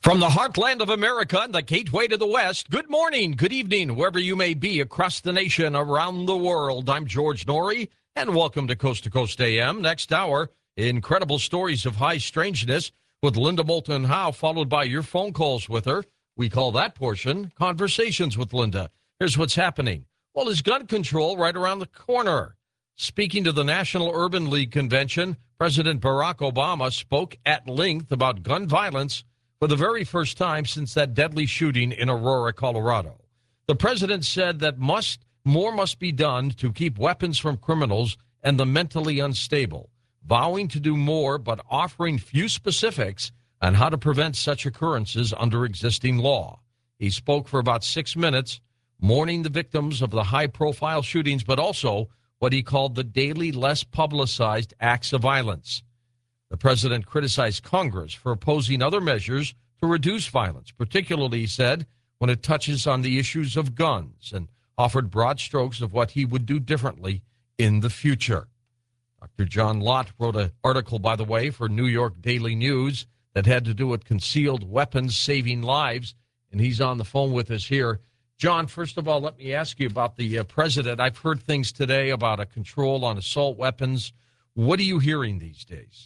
From the heartland of America and the gateway to the West, good morning, good evening, wherever you may be across the nation, around the world. I'm George Noory, and welcome to Coast AM. Next hour, incredible stories of high strangeness with Linda Moulton Howe, followed by your phone calls with her. We call that portion Conversations with Linda. Here's what's happening. Well, is gun control right around the corner? Speaking to the National Urban League Convention, President Barack Obama spoke at length about gun violence for the very first time since that deadly shooting in Aurora, Colorado. The president said that more must be done to keep weapons from criminals and the mentally unstable, vowing to do more but offering few specifics on how to prevent such occurrences under existing law. He spoke for about 6 minutes, mourning the victims of the high-profile shootings, but also what he called the daily less publicized acts of violence. The president criticized Congress for opposing other measures to reduce violence, particularly, he said, when it touches on the issues of guns, and offered broad strokes of what he would do differently in the future. Dr. John Lott wrote an article, by the way, for New York Daily News that had to do with concealed weapons saving lives, and he's on the phone with us here. John, first of all, let me ask you about the president. I've heard things today about a control on assault weapons. What are you hearing these days?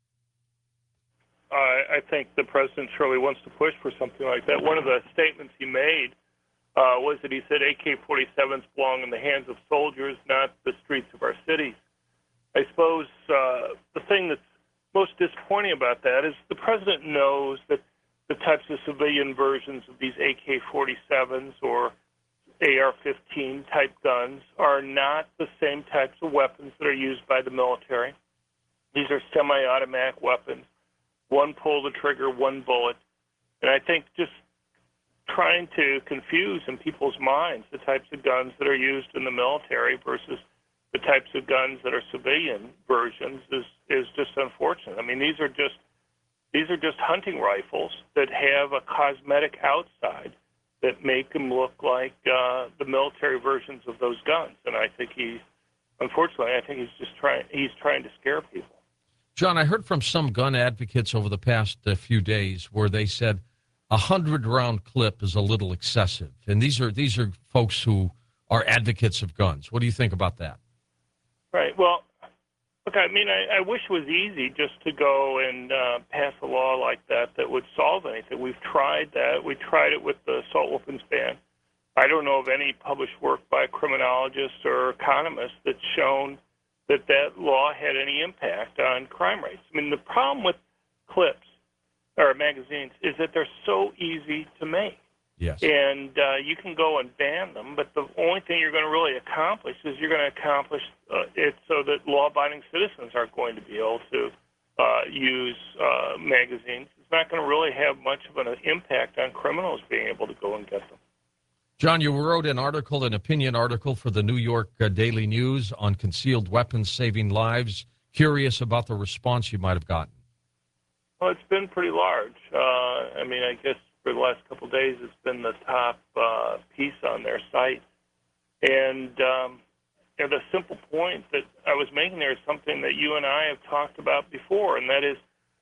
I think the president surely wants to push for something like that. One of the statements he made was that he said AK-47s belong in the hands of soldiers, not the streets of our cities. I suppose the thing that's most disappointing about that is the president knows that the types of civilian versions of these AK-47s or AR-15 type guns are not the same types of weapons that are used by the military. These are semi-automatic weapons. One pull the trigger, one bullet. And I think just trying to confuse in people's minds the types of guns that are used in the military versus the types of guns that are civilian versions is just unfortunate. I mean, these are just hunting rifles that have a cosmetic outside that make them look like the military versions of those guns. And I think he's trying to scare people. John, I heard from some gun advocates over the past few days where they said 100-round clip is a little excessive. And these are folks who are advocates of guns. What do you think about that? Right. Well, look, I mean, I wish it was easy just to go and pass a law like that would solve anything. We've tried that. We tried it with the assault weapons ban. I don't know of any published work by criminologists or economists that's shown that law had any impact on crime rates. I mean, the problem with clips or magazines is that they're so easy to make. Yes. And you can go and ban them, but the only thing you're going to really accomplish is you're going to accomplish it so that law-abiding citizens aren't going to be able to use magazines. It's not going to really have much of an impact on criminals being able to go and get them. John, you wrote an opinion article for the New York Daily News on concealed weapons saving lives. Curious about the response you might have gotten. Well, it's been pretty large. I mean, I guess for the last couple of days, it's been the top piece on their site. And the simple point that I was making there is something that you and I have talked about before, and that is,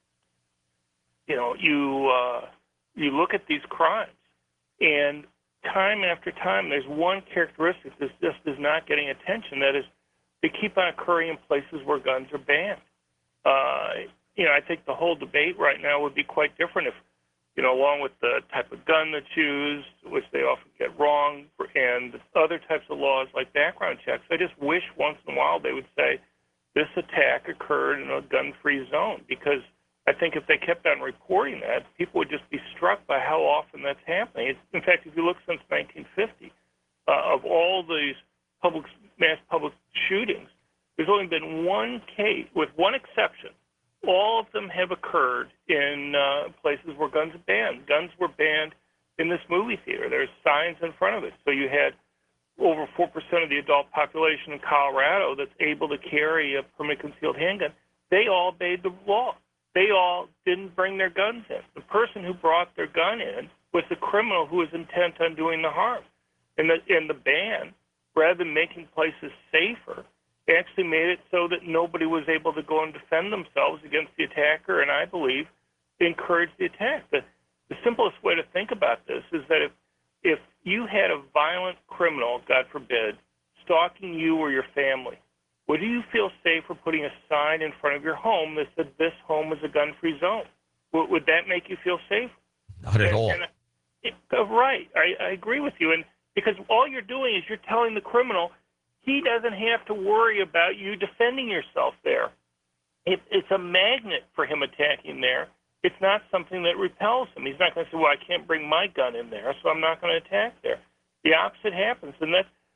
you look at these crimes, and time after time, there's one characteristic that just is not getting attention. That is, they keep on occurring in places where guns are banned. I think the whole debate right now would be quite different if, along with the type of gun that's used, which they often get wrong, and other types of laws like background checks, I just wish once in a while they would say this attack occurred in a gun-free zone, because I think if they kept on reporting that, people would just be struck by how often that's happening. In fact, if you look since 1950, of all these mass public shootings, there's only been one case, with one exception. All of them have occurred in places where guns are banned. Guns were banned in this movie theater. There's signs in front of it. So you had over 4% of the adult population in Colorado that's able to carry a permanent concealed handgun. They all obeyed the law. They all didn't bring their guns in. The person who brought their gun in was the criminal who was intent on doing the harm. And the ban, rather than making places safer, actually made it so that nobody was able to go and defend themselves against the attacker, and I believe encouraged the attack. The simplest way to think about this is that if you had a violent criminal, God forbid, stalking you or your family, would you feel safer putting a sign in front of your home that said this home is a gun-free zone? Would that make you feel safe? Not at all. Right. I agree with you. And because all you're doing is you're telling the criminal he doesn't have to worry about you defending yourself there. It's a magnet for him attacking there. It's not something that repels him. He's not going to say, well, I can't bring my gun in there, so I'm not going to attack there. The opposite happens. And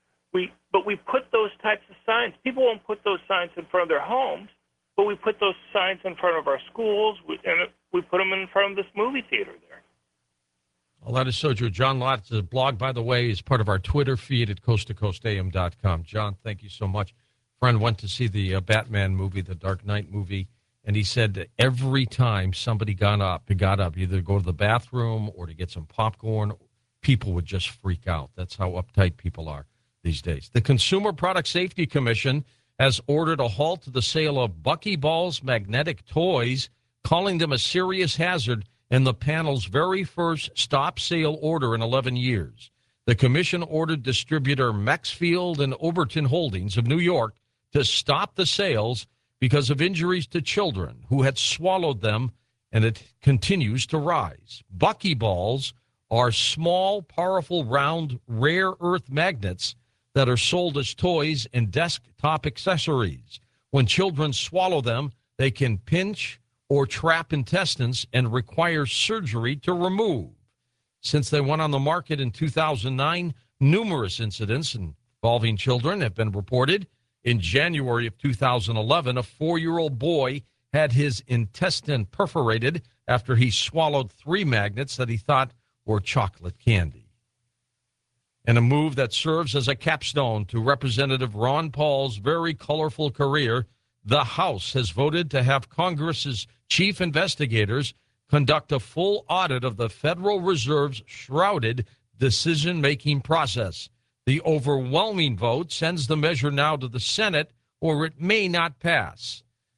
but we put those types of signs. People won't put those signs in front of their homes, but we put those signs in front of our schools, and we put them in front of this movie theater there. Well, that is so true. John Lott's blog, by the way, is part of our Twitter feed at coasttocoastam.com. John, thank you so much. Friend went to see the Batman movie, the Dark Knight movie, and he said that every time somebody got up, either to go to the bathroom or to get some popcorn, people would just freak out. That's how uptight people are these days. The Consumer Product Safety Commission has ordered a halt to the sale of Buckyballs magnetic toys, calling them a serious hazard in the panel's very first stop sale order in 11 years. The commission ordered distributor Maxfield and Overton Holdings of New York to stop the sales because of injuries to children who had swallowed them, and it continues to rise. Buckyballs are small, powerful, round, rare earth magnets that are sold as toys and desktop accessories. When children swallow them, they can pinch or trap intestines and require surgery to remove. Since they went on the market in 2009, numerous incidents involving children have been reported. In January of 2011, a 4-year-old boy had his intestine perforated after he swallowed 3 magnets that he thought were chocolate candy. And a move that serves as a capstone to Representative Ron Paul's very colorful career, the House has voted to have Congress's chief investigators conduct a full audit of the Federal Reserve's shrouded decision-making process. The overwhelming vote sends the measure now to the Senate, or it may not pass.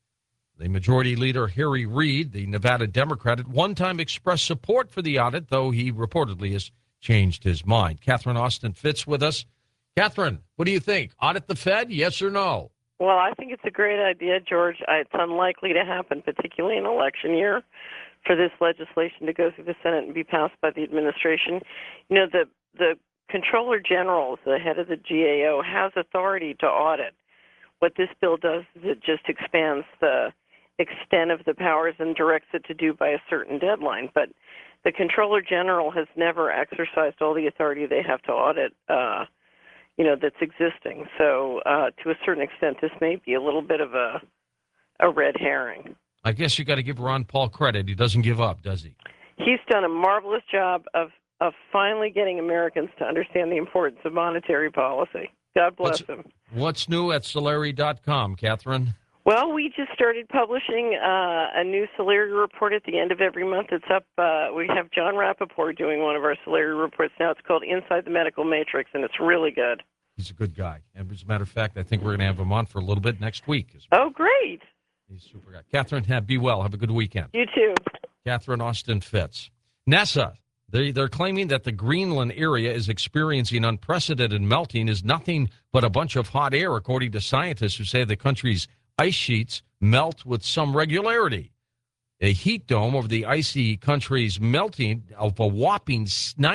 The Majority Leader Harry Reid, the Nevada Democrat, at one time expressed support for the audit, though he reportedly has changed his mind. Catherine Austin Fitts with us. Catherine, what do you think? Audit the Fed, yes or no? Well, I think it's a great idea, George. It's unlikely to happen, particularly in election year, for this legislation to go through the Senate and be passed by the administration. You know, the Comptroller General, the head of the GAO, has authority to audit. What this bill does is it just expands the extent of the powers and directs it to do by a certain deadline. But the Comptroller General has never exercised all the authority they have to audit, that's existing. So to a certain extent, this may be a little bit of a red herring. I guess you got to give Ron Paul credit. He doesn't give up, does he? He's done a marvelous job of finally getting Americans to understand the importance of monetary policy. God bless him. What's new at Solari.com, Catherine? Well, we just started publishing a new Solari report at the end of every month. It's up. We have John Rappaport doing one of our Solari reports now. It's called Inside the Medical Matrix, and it's really good. He's a good guy. And as a matter of fact, I think we're going to have him on for a little bit next week. Oh, great. He's a super guy. Catherine, be well. Have a good weekend. You too. Catherine Austin Fitts. NASA, they're claiming that the Greenland area is experiencing unprecedented melting is nothing but a bunch of hot air, according to scientists who say the country's ice sheets melt with some regularity. A heat dome over the icy country's melting of a whopping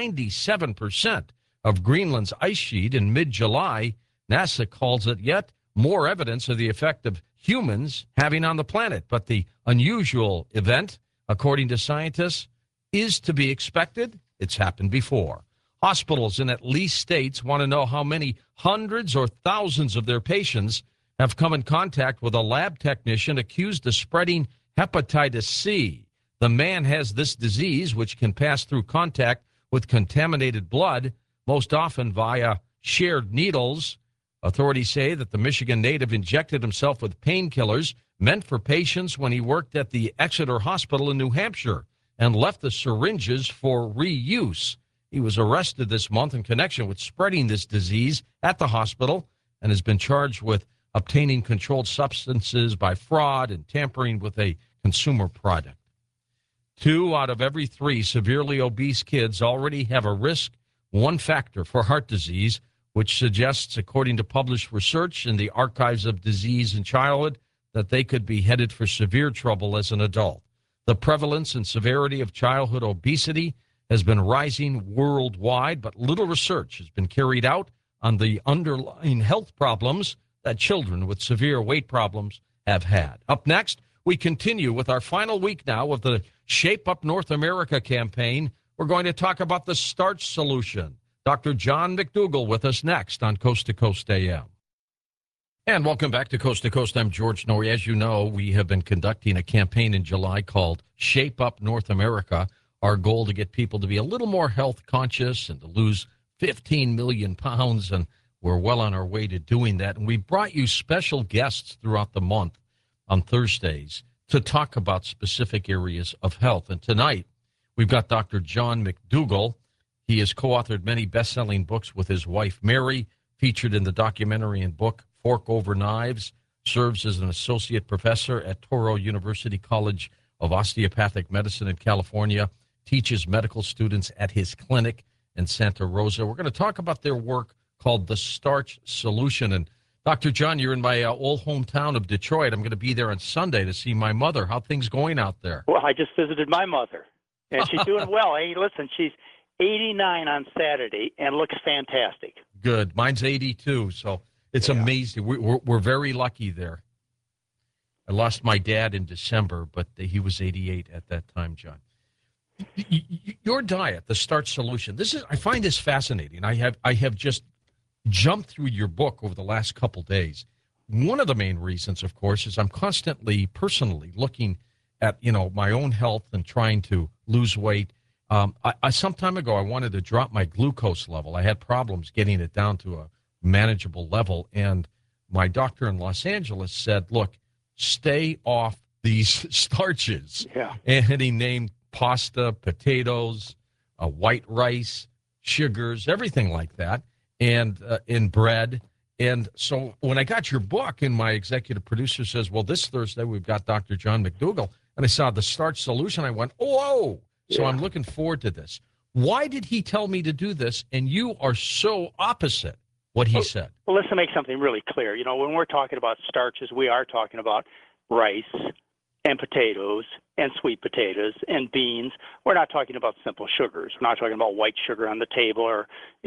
97% of Greenland's ice sheet in mid-July. NASA calls it yet more evidence of the effect of humans having on the planet. But the unusual event, according to scientists, is to be expected. It's happened before. Hospitals in at least states want to know how many hundreds or thousands of their patients have come in contact with a lab technician accused of spreading hepatitis C. The man has this disease, which can pass through contact with contaminated blood, most often via shared needles. Authorities say that the Michigan native injected himself with painkillers meant for patients when he worked at the Exeter Hospital in New Hampshire and left the syringes for reuse. He was arrested this month in connection with spreading this disease at the hospital and has been charged with obtaining controlled substances by fraud and tampering with a consumer product. 2 out of every 3 severely obese kids already have a risk, one factor for heart disease, which suggests, according to published research in the Archives of Disease in Childhood, that they could be headed for severe trouble as an adult. The prevalence and severity of childhood obesity has been rising worldwide, but little research has been carried out on the underlying health problems that children with severe weight problems have had. Up next, we continue with our final week now of the Shape Up North America campaign. We're going to talk about the starch solution. Dr. John McDougall with us next on Coast to Coast AM. And welcome back to Coast. I'm George Noory. As you know, we have been conducting a campaign in July called Shape Up North America. Our goal to get people to be a little more health conscious and to lose 15 million pounds, and we're well on our way to doing that. And we brought you special guests throughout the month on Thursdays to talk about specific areas of health. And tonight, we've got Dr. John McDougall. He has co-authored many best-selling books with his wife, Mary, featured in the documentary and book Fork Over Knives, serves as an associate professor at Touro University College of Osteopathic Medicine in California, teaches medical students at his clinic in Santa Rosa. We're going to talk about their work called The Starch Solution. And Dr. John, you're in my old hometown of Detroit. I'm going to be there on Sunday to see my mother. How things going out there? Well, I just visited my mother, and she's doing well. Hey, listen, she's 89 on Saturday and looks fantastic. Good. Mine's 82, so it's amazing. We're very lucky there. I lost my dad in December, but he was 88 at that time, John. Your diet, the Starch Solution. I find this fascinating. I have just jumped through your book over the last couple days. One of the main reasons, of course, is I'm constantly personally looking at my own health and trying to lose weight. Some time ago, I wanted to drop my glucose level. I had problems getting it down to a manageable level, and my doctor in Los Angeles said, "Look, stay off these starches." Yeah. And he named pasta, potatoes, white rice, sugars, everything like that, and in bread. And so when I got your book, and my executive producer says, "Well, this Thursday we've got Dr. John McDougall," and I saw the Starch Solution, I went, "Whoa!" So I'm looking forward to this. Why did he tell me to do this? And you are so opposite what he said. Well, let's make something really clear. When we're talking about starches, we are talking about rice and potatoes and sweet potatoes and beans. We're not talking about simple sugars. We're not talking about white sugar on the table or,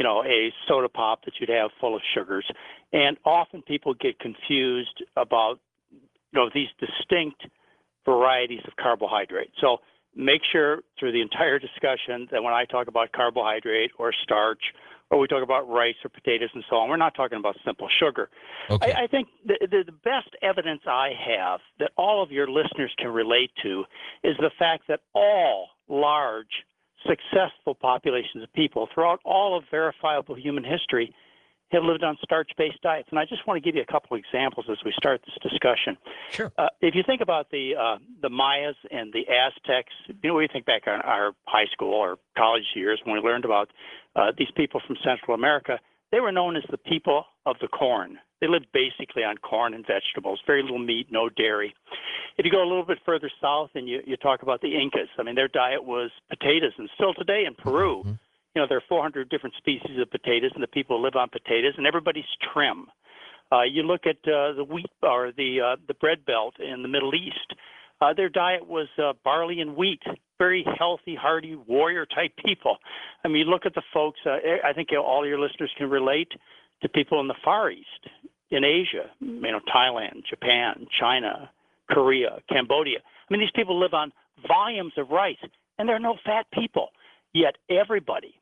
a soda pop that you'd have full of sugars. And often people get confused about, these distinct varieties of carbohydrate. So make sure through the entire discussion that when I talk about carbohydrate or starch, or we talk about rice or potatoes and so on, we're not talking about simple sugar. Okay. I think the best evidence I have that all of your listeners can relate to is the fact that all large, successful populations of people throughout all of verifiable human history have lived on starch-based diets. And I just want to give you a couple examples as we start this discussion. Sure. If you think about the Mayas and the Aztecs, we think back on our high school or college years when we learned about these people from Central America, they were known as the people of the corn. They lived basically on corn and vegetables, very little meat, no dairy. If you go a little bit further south and you talk about the Incas, their diet was potatoes, and still today in Peru, Mm-hmm. There are 400 different species of potatoes, and the people live on potatoes, and everybody's trim. You look at the wheat or the bread belt in the Middle East. Their diet was barley and wheat, very healthy, hardy, warrior-type people. You look at the folks, I think all your listeners can relate to people in the Far East, in Asia, Thailand, Japan, China, Korea, Cambodia. These people live on volumes of rice, and they're no fat people. Yet everybody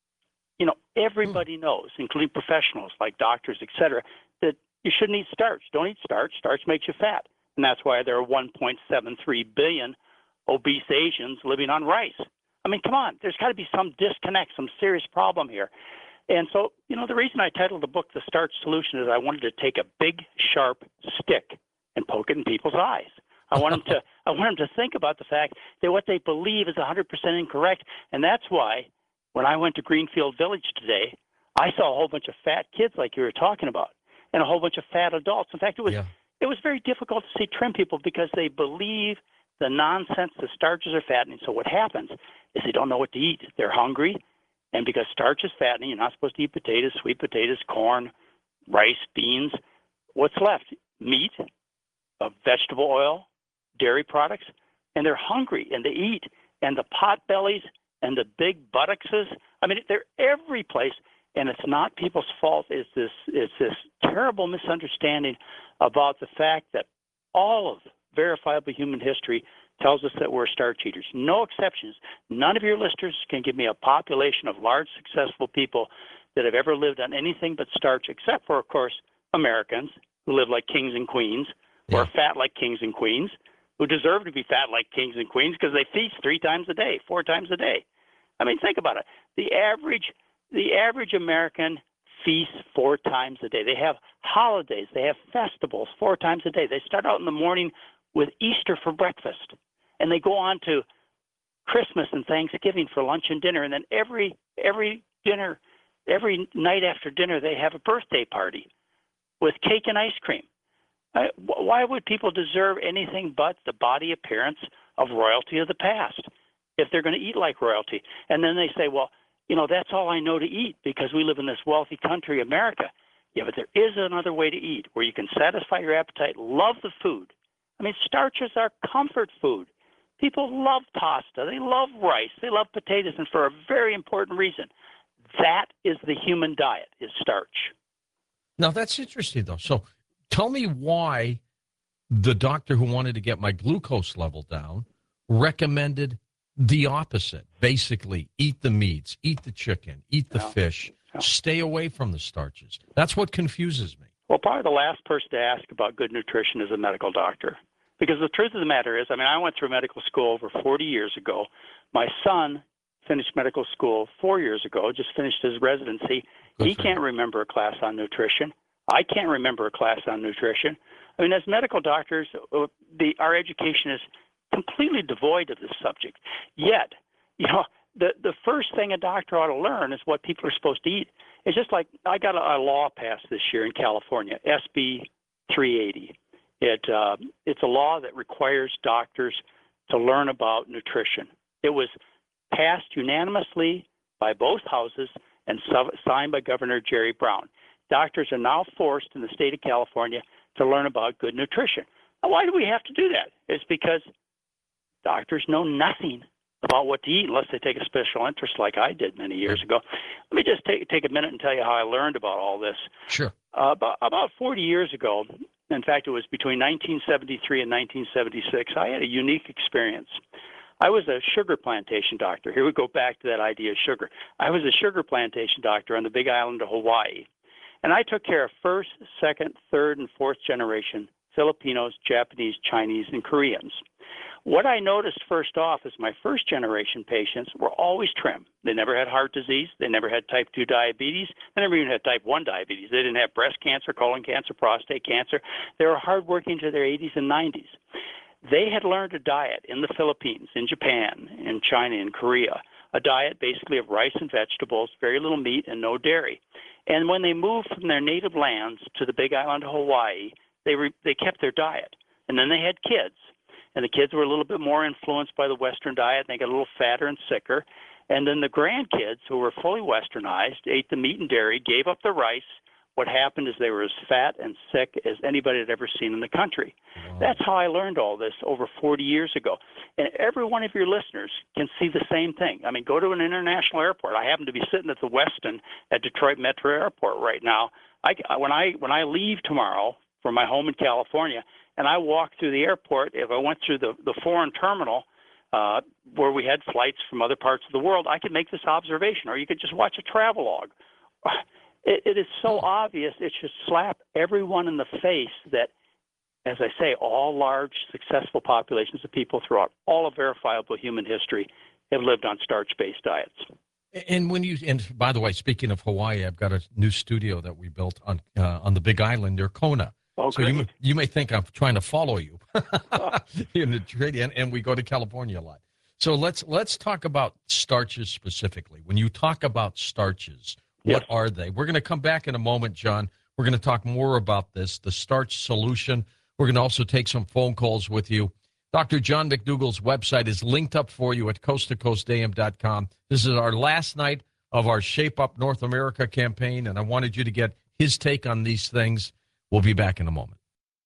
knows, including professionals like doctors, et cetera, that you shouldn't eat starch. Don't eat starch. Starch makes you fat. And that's why there are 1.73 billion obese Asians living on rice. Come on. There's got to be some disconnect, some serious problem here. And so, the reason I titled the book The Starch Solution is I wanted to take a big, sharp stick and poke it in people's eyes. I want them to think about the fact that what they believe is 100% incorrect. And that's why when I went to Greenfield Village today, I saw a whole bunch of fat kids like you were talking about and a whole bunch of fat adults. In fact, it was very difficult to see trim people because they believe the nonsense, the starches are fattening. So what happens is they don't know what to eat. They're hungry, and because starch is fattening, you're not supposed to eat potatoes, sweet potatoes, corn, rice, beans. What's left? Meat, vegetable oil, dairy products, and they're hungry, and they eat. And the pot bellies and the big buttocks, I mean, they're every place, and it's not people's fault. It's this terrible misunderstanding about the fact that all of verifiable human history tells us that we're starch eaters. No exceptions. None of your listeners can give me a population of large, successful people that have ever lived on anything but starch, except for, of course, Americans who live like kings and queens, who are fat like kings and queens, who deserve to be fat like kings and queens because they feast 3 times a day, 4 times a day. I mean, think about it. The average American feasts 4 times a day. They have holidays. They have festivals 4 times a day. They start out in the morning with Easter for breakfast, and they go on to Christmas and Thanksgiving for lunch and dinner, and then every night after dinner they have a birthday party with cake and ice cream. Why would people deserve anything but the body appearance of royalty of the past if they're going to eat like royalty? And then they say, well, you know, that's all I know to eat because we live in this wealthy country, America. Yeah, but there is another way to eat where you can satisfy your appetite, love the food. I mean, starches are comfort food. People love pasta. They love rice. They love potatoes, and for a very important reason. That is the human diet, is starch. Now, that's interesting, though. So tell me why the doctor who wanted to get my glucose level down recommended the opposite. Basically, eat the meats, eat the chicken, eat the fish, stay away from the starches. That's what confuses me. Well, probably the last person to ask about good nutrition is a medical doctor. Because the truth of the matter is, I mean, I went through medical school over 40 years ago. My son finished medical school 4 years ago, just finished his residency. He can't remember a class on nutrition. I can't remember a class on nutrition. I mean, as medical doctors, our education is completely devoid of this subject. Yet, you know, the first thing a doctor ought to learn is what people are supposed to eat. It's just like I got a law passed this year in California, SB 380. It's a law that requires doctors to learn about nutrition. It was passed unanimously by both houses and signed by Governor Jerry Brown. Doctors are now forced in the state of California to learn about good nutrition. Now, why do we have to do that? It's because doctors know nothing about what to eat unless they take a special interest like I did many years ago. Let me just take a minute and tell you how I learned about all this. Sure. About 40 years ago, in fact, it was between 1973 and 1976, I had a unique experience. I was a sugar plantation doctor. Here we go back to that idea of sugar. I was a sugar plantation doctor on the Big Island of Hawaii. And I took care of first, second, third, and fourth generation Filipinos, Japanese, Chinese, and Koreans. What I noticed first off is my first generation patients were always trim. They never had heart disease. They never had type 2 diabetes. They never even had type 1 diabetes. They didn't have breast cancer, colon cancer, prostate cancer. They were hardworking to their 80s and 90s. They had learned a diet in the Philippines, in Japan, in China, in Korea, a diet basically of rice and vegetables, very little meat, and no dairy. And when they moved from their native lands to the Big Island of Hawaii, they kept their diet. And then they had kids. And the kids were a little bit more influenced by the Western diet. They got a little fatter and sicker. And then the grandkids, who were fully Westernized, ate the meat and dairy, gave up the rice. What happened is they were as fat and sick as anybody had ever seen in the country. Wow. That's how I learned all this over 40 years ago. And every one of your listeners can see the same thing. I mean, go to an international airport. I happen to be sitting at the Westin at Detroit Metro Airport right now. When I leave tomorrow from my home in California, and I walk through the airport, if I went through the foreign terminal where we had flights from other parts of the world, I could make this observation, or you could just watch a travelogue. It is so obvious, it should slap everyone in the face that, as I say, all large, successful populations of people throughout all of verifiable human history have lived on starch-based diets. And by the way, speaking of Hawaii, I've got a new studio that we built on the Big Island near Kona. Oh, so you may think I'm trying to follow you in the trade, and we go to California a lot. So let's talk about starches specifically. When you talk about starches, what are they? We're going to come back in a moment, John. We're going to talk more about this, the starch solution. We're going to also take some phone calls with you. Dr. John McDougall's website is linked up for you at coasttocoastam.com. This is our last night of our Shape Up North America campaign, and I wanted you to get his take on these things. We'll be back in a moment.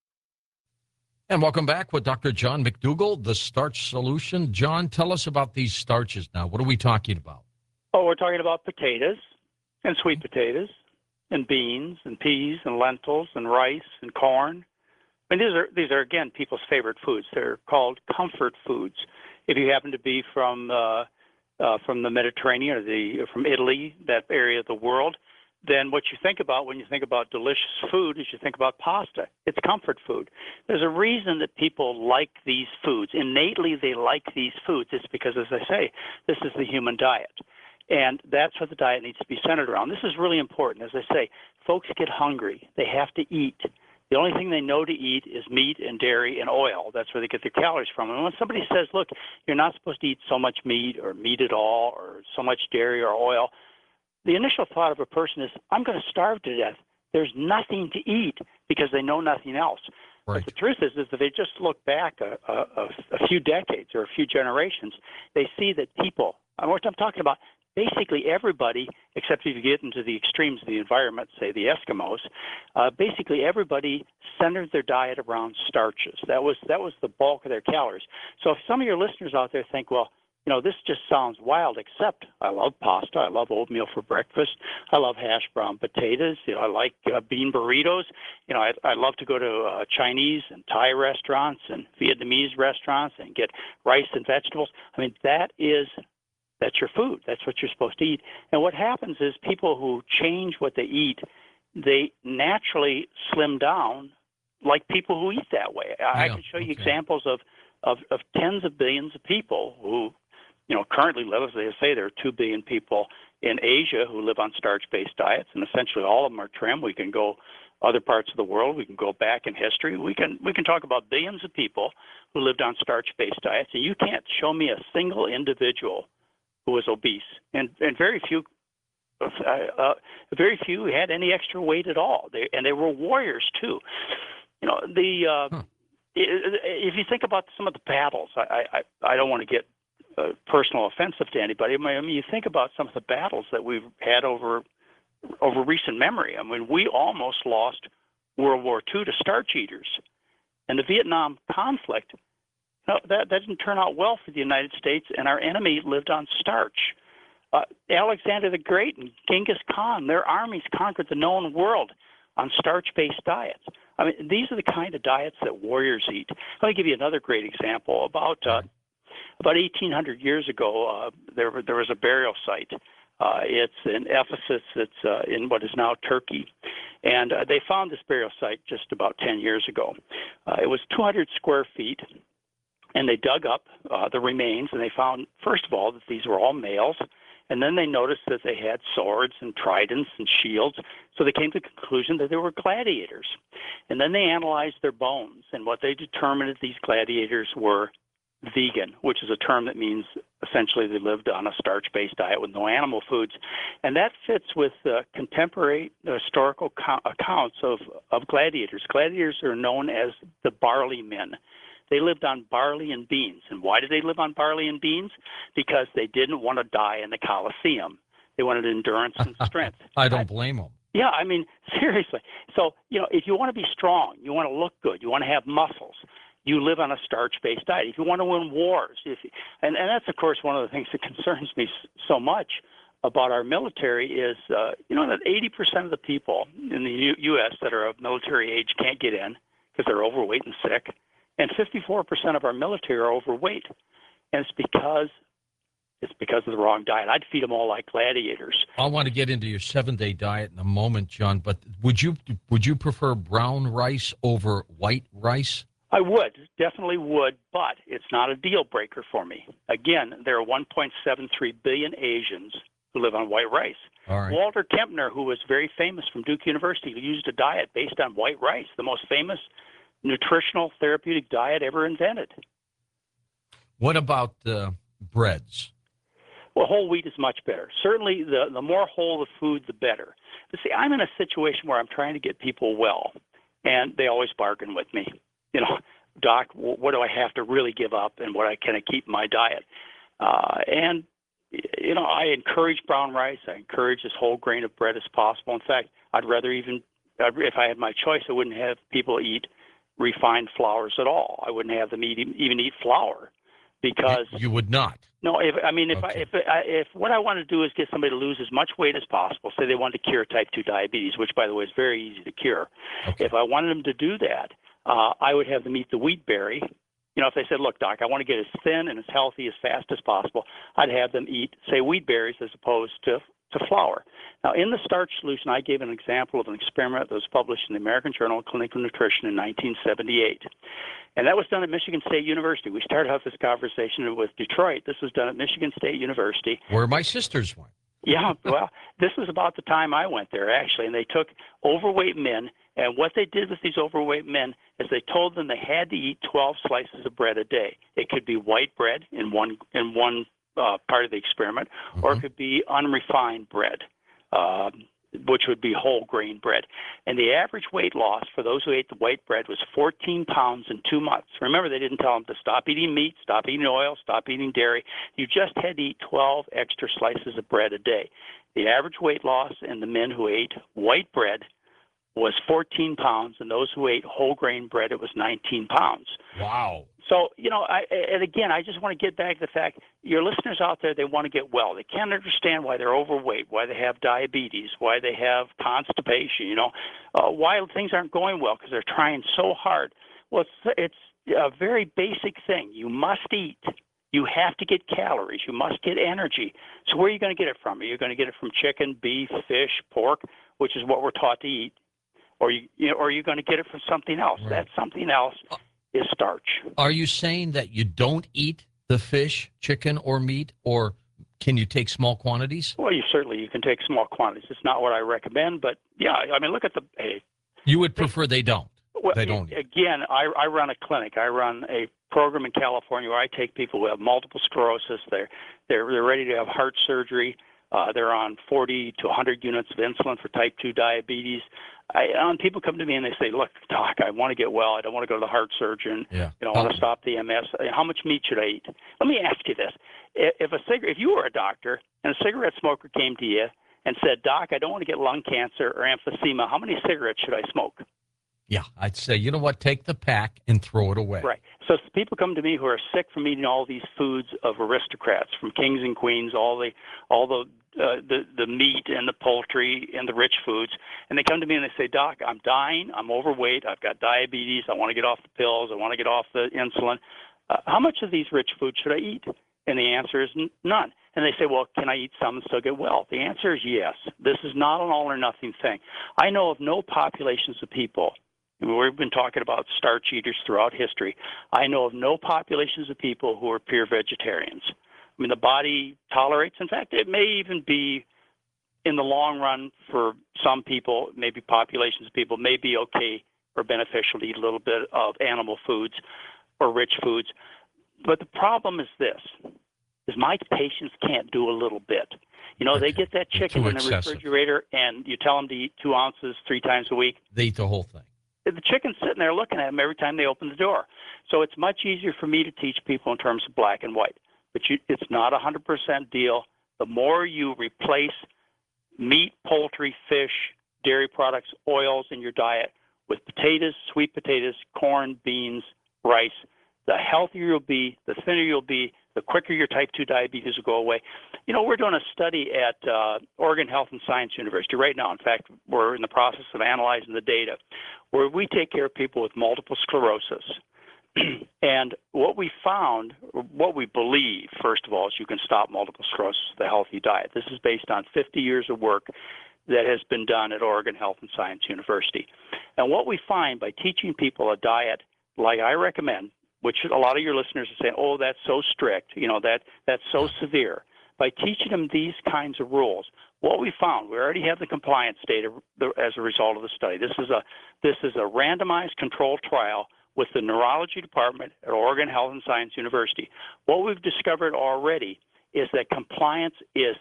And welcome back with Dr. John McDougall, the Starch Solution. John, tell us about these starches now. What are we talking about? Oh, we're talking about potatoes and sweet potatoes and beans and peas and lentils and rice and corn. I mean, these are again people's favorite foods. They're called comfort foods. If you happen to be from the Mediterranean or from Italy, that area of the world, then what you think about when you think about delicious food is you think about pasta. It's comfort food. There's a reason that people like these foods. Innately, they like these foods. It's because, as I say, this is the human diet. And that's what the diet needs to be centered around. This is really important. As I say, folks get hungry. They have to eat. The only thing they know to eat is meat and dairy and oil. That's where they get their calories from. And when somebody says, look, you're not supposed to eat so much meat or meat at all or so much dairy or oil, the initial thought of a person is, I'm going to starve to death. There's nothing to eat because they know nothing else. Right. But the truth is that they just look back a few decades or a few generations, they see that people, I'm talking about basically everybody, except if you get into the extremes of the environment, say the Eskimos, basically everybody centered their diet around starches. That was the bulk of their calories. So if some of your listeners out there think, well, this just sounds wild, except I love pasta. I love oatmeal for breakfast. I love hash brown potatoes. I like bean burritos. I love to go to Chinese and Thai restaurants and Vietnamese restaurants and get rice and vegetables. I mean, that's your food. That's what you're supposed to eat. And what happens is people who change what they eat, they naturally slim down like people who eat that way. I can show you examples of tens of billions of people who currently live, as they say, there are 2 billion people in Asia who live on starch-based diets, and essentially all of them are trim. We can go other parts of the world. We can go back in history. We can talk about billions of people who lived on starch-based diets, and you can't show me a single individual who was obese, and very few had any extra weight at all. They were warriors too. If you think about some of the battles, I don't want to get personal offensive to anybody. I mean, you think about some of the battles that we've had over recent memory. I mean, we almost lost World War II to starch eaters, and the Vietnam conflict. That didn't turn out well for the United States, and our enemy lived on starch. Alexander the Great and Genghis Khan, their armies conquered the known world on starch-based diets. I mean, these are the kind of diets that warriors eat. Let me give you another great example. About 1,800 years ago, there was a burial site. It's in Ephesus. It's in what is now Turkey. And they found this burial site just about 10 years ago. It was 200 square feet. And they dug up the remains, and they found, first of all, that these were all males. And then they noticed that they had swords and tridents and shields. So they came to the conclusion that they were gladiators. And then they analyzed their bones. And what they determined is these gladiators were vegan, which is a term that means essentially they lived on a starch-based diet with no animal foods. And that fits with contemporary historical accounts of gladiators. Gladiators are known as the barley men. They lived on barley and beans. And why did they live on barley and beans? Because they didn't want to die in the Colosseum. They wanted endurance and strength. I don't blame them. Yeah, I mean, seriously. So, if you want to be strong, you want to look good, you want to have muscles, you live on a starch-based diet. If you want to win wars, and that's, of course, one of the things that concerns me so much about our military is, that 80% of the people in the U.S. that are of military age can't get in because they're overweight and sick. And 54% of our military are overweight, and it's because of the wrong diet. I'd feed them all like gladiators. I want to get into your 7-day diet in a moment, John. But would you prefer brown rice over white rice? I would, definitely would, but it's not a deal breaker for me. Again, there are 1.73 billion Asians who live on white rice. All right. Walter Kempner, who was very famous from Duke University, used a diet based on white rice, the most famous nutritional therapeutic diet ever invented. What about breads? Well, whole wheat is much better. Certainly, the more whole the food, the better. But see, I'm in a situation where I'm trying to get people well, and they always bargain with me. Doc, what do I have to really give up, and what can I keep in my diet? And I encourage brown rice. I encourage as whole grain of bread as possible. In fact, I'd rather if I had my choice, I wouldn't have people eat refined flours at all. I wouldn't have them even eat flour, because You would not. no. Okay. If what I want to do is get somebody to lose as much weight as possible, say they want to cure type 2 diabetes, which by the way is very easy to cure. Okay. If I wanted them to do that, I would have them eat the wheat berry. If they said, look, Doc, I want to get as thin and as healthy as fast as possible, I'd have them eat, say, wheat berries as opposed to flour. Now, in the starch solution, I gave an example of an experiment that was published in the American Journal of Clinical Nutrition in 1978. And that was done at Michigan State University. We started off this conversation with Detroit. This was done at Michigan State University. Where my sisters went. Yeah, well, this was about the time I went there, actually, and they took overweight men, and what they did with these overweight men is they told them they had to eat 12 slices of bread a day. It could be white bread in one part of the experiment, or it could be unrefined bread, which would be whole grain bread. And the average weight loss for those who ate the white bread was 14 pounds in 2 months. Remember, they didn't tell them to stop eating meat, stop eating oil, stop eating dairy. You just had to eat 12 extra slices of bread a day. The average weight loss in the men who ate white bread was 14 pounds, and those who ate whole grain bread, it was 19 pounds. Wow. So, I just want to get back to the fact, your listeners out there, they want to get well. They can't understand why they're overweight, why they have diabetes, why they have constipation, why things aren't going well, because they're trying so hard. Well, it's a very basic thing. You must eat. You have to get calories. You must get energy. So where are you going to get it from? Are you going to get it from chicken, beef, fish, pork, which is what we're taught to eat? Or are you going to get it from something else? Right. That something else is starch. Are you saying that you don't eat the fish, chicken, or meat, or can you take small quantities? Well, you can take small quantities. It's not what I recommend, but yeah, look at the. You would prefer they don't. Well, They don't. Again, I run a clinic. I run a program in California where I take people who have multiple sclerosis. They're ready to have heart surgery. They're on 40 to 100 units of insulin for type 2 diabetes. People come to me and they say, look, Doc, I want to get well. I don't want to go to the heart surgeon. Yeah. I want to stop the MS. How much meat should I eat? Let me ask you this. If you were a doctor and a cigarette smoker came to you and said, Doc, I don't want to get lung cancer or emphysema, how many cigarettes should I smoke? Yeah, I'd say, you know what, take the pack and throw it away. Right. So people come to me who are sick from eating all these foods of aristocrats, from kings and queens, all the meat and the poultry and the rich foods, and they come to me and they say, Doc, I'm dying, I'm overweight, I've got diabetes, I want to get off the pills, I want to get off the insulin. How much of these rich foods should I eat? And the answer is none. And they say, well, can I eat some and still get well? The answer is yes. This is not an all or nothing thing. I know of no populations of people. We've been talking about starch eaters throughout history. I know of no populations of people who are pure vegetarians. The body tolerates. In fact, it may even be, in the long run, for some people, maybe populations of people, may be okay or beneficial to eat a little bit of animal foods or rich foods. But the problem is this, is my patients can't do a little bit. They get that chicken in the refrigerator, and you tell them to eat 2 ounces 3 times a week. They eat the whole thing. The chicken's sitting there looking at them every time they open the door. So it's much easier for me to teach people in terms of black and white. But it's not a 100% deal. The more you replace meat, poultry, fish, dairy products, oils in your diet with potatoes, sweet potatoes, corn, beans, rice, the healthier you'll be, the thinner you'll be, the quicker your type 2 diabetes will go away. We're doing a study at Oregon Health and Science University right now. In fact, we're in the process of analyzing the data, where we take care of people with multiple sclerosis. And what we found, what we believe, first of all, is you can stop multiple sclerosis with a healthy diet. This is based on 50 years of work that has been done at Oregon Health and Science University. And what we find by teaching people a diet like I recommend, which a lot of your listeners are saying, oh, that's so strict, that's so severe. By teaching them these kinds of rules, what we found, we already have the compliance data as a result of the study. This is a randomized controlled trial with the neurology department at Oregon Health and Science University. What we've discovered already is that compliance is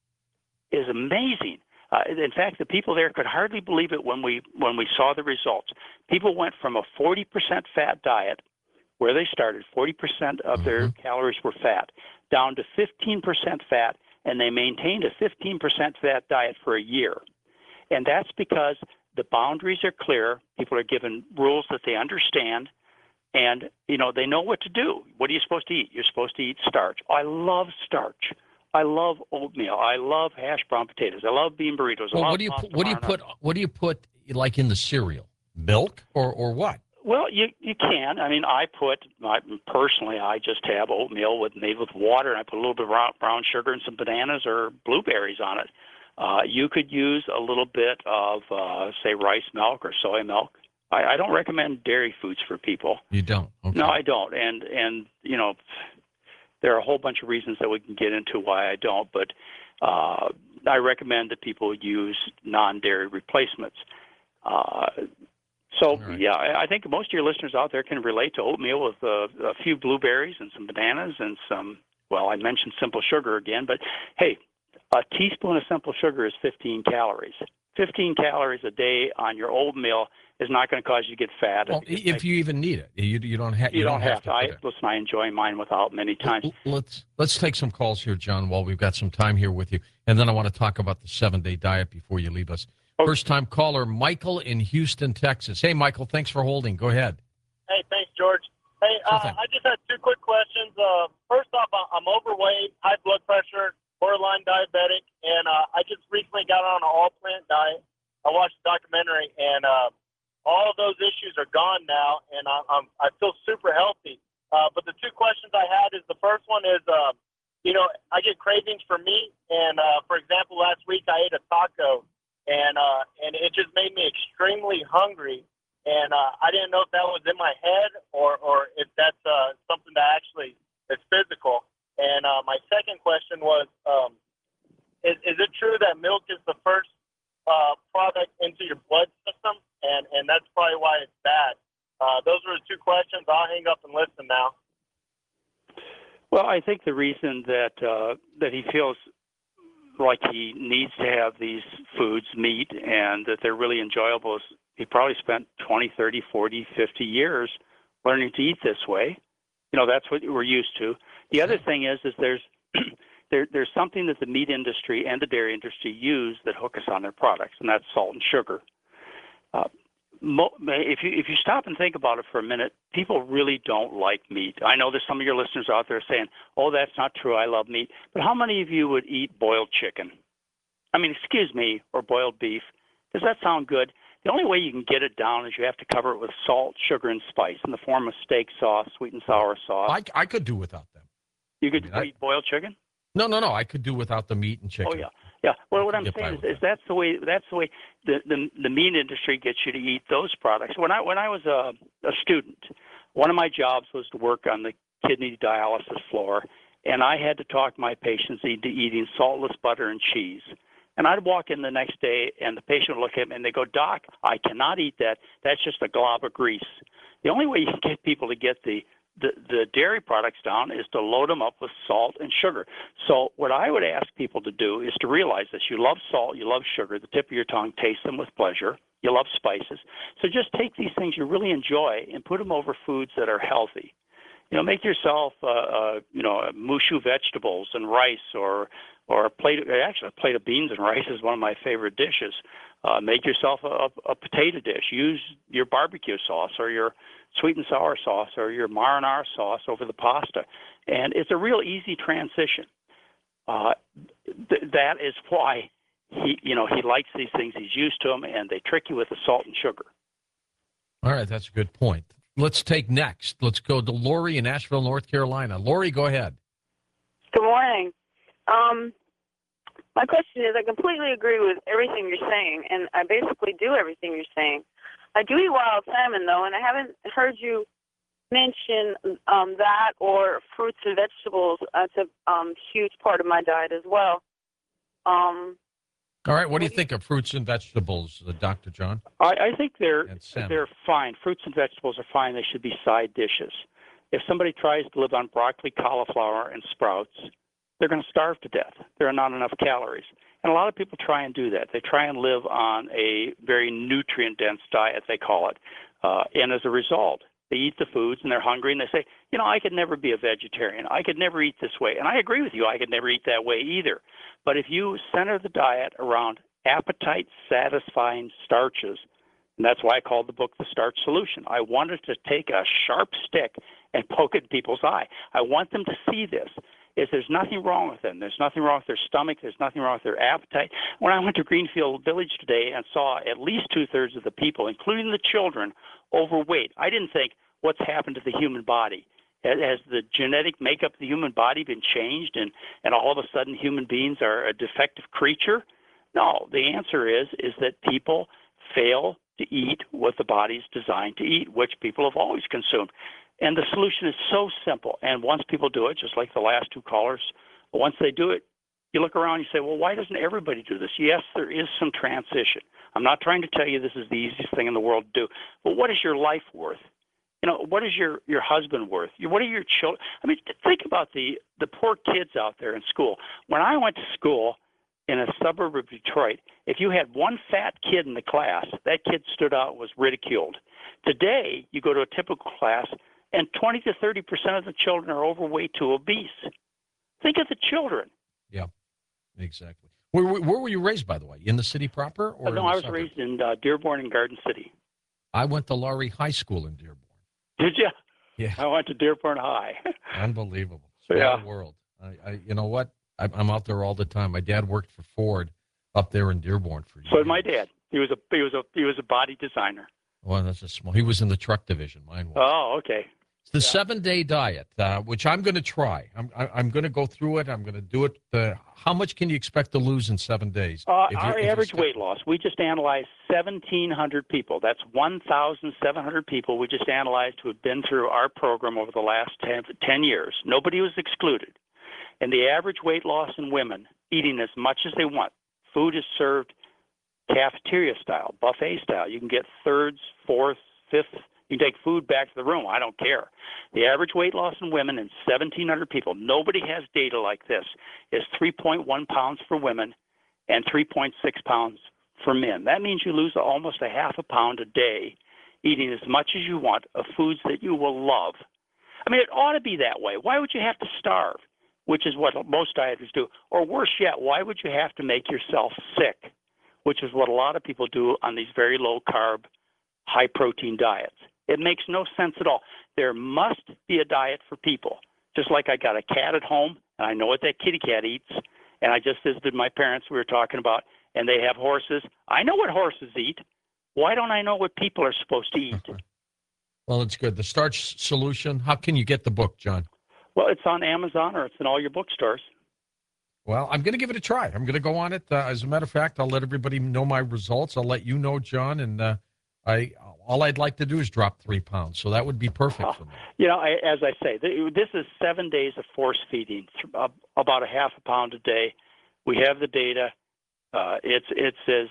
amazing. In fact, the people there could hardly believe it when we saw the results. People went from a 40% fat diet where they started. 40% of their calories were fat, down to 15% fat, and they maintained a 15% fat diet for a year. And that's because the boundaries are clear. People are given rules that they understand, and they know what to do. What are you supposed to eat? You're supposed to eat starch. I love starch. I love oatmeal. I love hash brown potatoes. I love bean burritos. Well, what do you put like in the cereal? Milk or what? Well, you can. I mean, I just have oatmeal made with water, and I put a little bit of brown sugar and some bananas or blueberries on it. You could use a little bit of, say, rice milk or soy milk. I don't recommend dairy foods for people. You don't? Okay. No, I don't. And there are a whole bunch of reasons that we can get into why I don't, but I recommend that people use non-dairy replacements. Right. Yeah, I think most of your listeners out there can relate to oatmeal with a few blueberries and some bananas and some, I mentioned simple sugar again, but hey, a teaspoon of simple sugar is 15 calories. 15 calories a day on your oatmeal is not going to cause you to get fat. Well, if you even need it, you don't have. You don't have to. Listen, I enjoy mine without many times. Let's take some calls here, John, while we've got some time here with you, and then I want to talk about the 7-day diet before you leave us. Okay. First-time caller, Michael in Houston, Texas. Hey, Michael, thanks for holding. Go ahead. Hey, thanks, George. Hey, I just had 2 quick questions. First off, I'm overweight, high blood pressure, borderline diabetic, and I just recently got on an all-plant diet. I watched a documentary, and all of those issues are gone now, and I feel super healthy. But the 2 questions I had is the first one is, I get cravings for meat, and for example, last week I ate a taco, and it just made me extremely hungry, and I didn't know if that was in my head or if that's something that actually is physical. And my second question was, is it true that milk is the first product into your blood system, and that's probably why it's bad? Those are the 2 questions. I'll hang up and listen now. Well, I think the reason that he feels like he needs to have these foods, meat, and that they're really enjoyable is he probably spent 20, 30, 40, 50 years learning to eat this way. That's what we're used to. The other thing is there's there's something that the meat industry and the dairy industry use that hook us on their products, and that's salt and sugar. If you stop and think about it for a minute, people really don't like meat. I know there's some of your listeners out there saying, "Oh, that's not true. I love meat." But how many of you would eat boiled chicken? I mean, excuse me, or boiled beef? Does that sound good? The only way you can get it down is you have to cover it with salt, sugar, and spice in the form of steak sauce, sweet and sour sauce. I could do without them. You could eat boiled chicken? No. I could do without the meat and chicken. Oh yeah. Well, what I'm saying is that's the way the meat industry gets you to eat those products. When I was a student, one of my jobs was to work on the kidney dialysis floor, and I had to talk my patients into eating saltless butter and cheese. And I'd walk in the next day, and the patient would look at me, and they go, "Doc, I cannot eat that. That's just a glob of grease." The only way you can get people to get the dairy products down is to load them up with salt and sugar. So what I would ask people to do is to realize this. You love salt, you love sugar, the tip of your tongue tastes them with pleasure. You love spices. So just take these things you really enjoy and put them over foods that are healthy. Make yourself, mushu vegetables and rice or a plate of beans and rice is one of my favorite dishes. Make yourself a potato dish. Use your barbecue sauce or your sweet and sour sauce or your marinara sauce over the pasta. And it's a real easy transition. That is why he likes these things. He's used to them, and they trick you with the salt and sugar. All right, that's a good point. Let's go to Lori in Asheville, North Carolina. Lori, go ahead. Good morning. My question is, I completely agree with everything you're saying, and I basically do everything you're saying. I do eat wild salmon, though, and I haven't heard you mention that or fruits and vegetables. That's a huge part of my diet as well. All right, what do you think of fruits and vegetables, Dr. John? I think they're fine. Fruits and vegetables are fine. They should be side dishes. If somebody tries to live on broccoli, cauliflower, and sprouts, they're going to starve to death. There are not enough calories. And a lot of people try and do that. They try and live on a very nutrient-dense diet, they call it. And as a result, They eat the foods and they're hungry and they say, I could never be a vegetarian. I could never eat this way. And I agree with you. I could never eat that way either. But if you center the diet around appetite-satisfying starches, and that's why I called the book The Starch Solution. I wanted to take a sharp stick and poke it in people's eye. I want them to see this. There's nothing wrong with them. There's nothing wrong with their stomach. There's nothing wrong with their appetite. When I went to Greenfield Village today and saw at least 2/3 of the people, including the children, overweight, I didn't think, what's happened to the human body? Has the genetic makeup of the human body been changed and all of a sudden human beings are a defective creature? No, the answer is that people fail to eat what the body's designed to eat, which people have always consumed. And the solution is so simple. And once people do it, just like the last two callers, once they do it, you look around and you say, well, why doesn't everybody do this? Yes, there is some transition. I'm not trying to tell you this is the easiest thing in the world to do. But what is your life worth? What is your husband worth? What are your children? I mean, think about the poor kids out there in school. When I went to school in a suburb of Detroit, if you had one fat kid in the class, that kid stood out and was ridiculed. Today, you go to a typical class, and 20 to 30% of the children are overweight to obese. Think of the children. Yeah, exactly. Where were you raised, by the way? In the city proper? Or no, I was raised in Dearborn and Garden City. I went to Laurie High School in Dearborn. Did you? Yeah. I went to Dearborn High. Unbelievable. Small world. You know what? I'm out there all the time. My dad worked for Ford up there in Dearborn for years. So did my dad. He was a body designer. Well, that's a small. He was in the truck division. Mine was. Oh, okay. It's the 7-day diet, which I'm going to try. I'm going to go through it. I'm going to do it. How much can you expect to lose in 7 days? Our average weight loss, we just analyzed 1,700 people. That's 1,700 people we just analyzed who had been through our program over the last 10 years. Nobody was excluded. And the average weight loss in women, eating as much as they want. Food is served cafeteria style, buffet style. You can get thirds, fourths, fifths. You can take food back to the room. I don't care. The average weight loss in women in 1,700 people, nobody has data like this, is 3.1 pounds for women and 3.6 pounds for men. That means you lose almost a half a pound a day eating as much as you want of foods that you will love. I mean, it ought to be that way. Why would you have to starve, which is what most dieters do? Or worse yet, why would you have to make yourself sick, which is what a lot of people do on these very low-carb, high-protein diets? It makes no sense at all. There must be a diet for people. Just like I got a cat at home, and I know what that kitty cat eats, and I just visited my parents we were talking about, and they have horses. I know what horses eat. Why don't I know what people are supposed to eat? Well, it's good. The Starch Solution, how can you get the book, John? Well, it's on Amazon or it's in all your bookstores. Well, I'm going to give it a try. I'm going to go on it. As a matter of fact, I'll let everybody know my results. I'll let you know, John, and all I'd like to do is drop 3 pounds, so that would be perfect for me. As I say, this is 7 days of force feeding, about a half a pound a day. We have the data. It says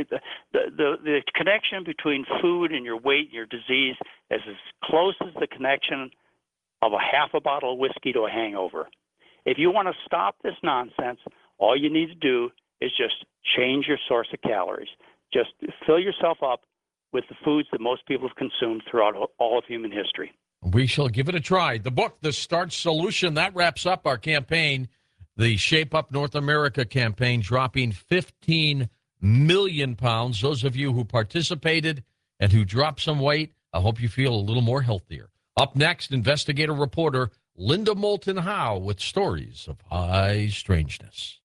the connection between food and your weight and your disease is as close as the connection of a half a bottle of whiskey to a hangover. If you want to stop this nonsense, all you need to do is just change your source of calories. Just fill yourself up with the foods that most people have consumed throughout all of human history. We shall give it a try. The book, The Starch Solution, that wraps up our campaign, the Shape Up North America campaign, dropping 15 million pounds. Those of you who participated and who dropped some weight, I hope you feel a little more healthier. Up next, investigative reporter Linda Moulton Howe with stories of high strangeness.